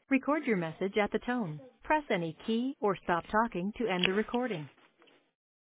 Record your message at the tone. Press any key or stop talking to end the recording.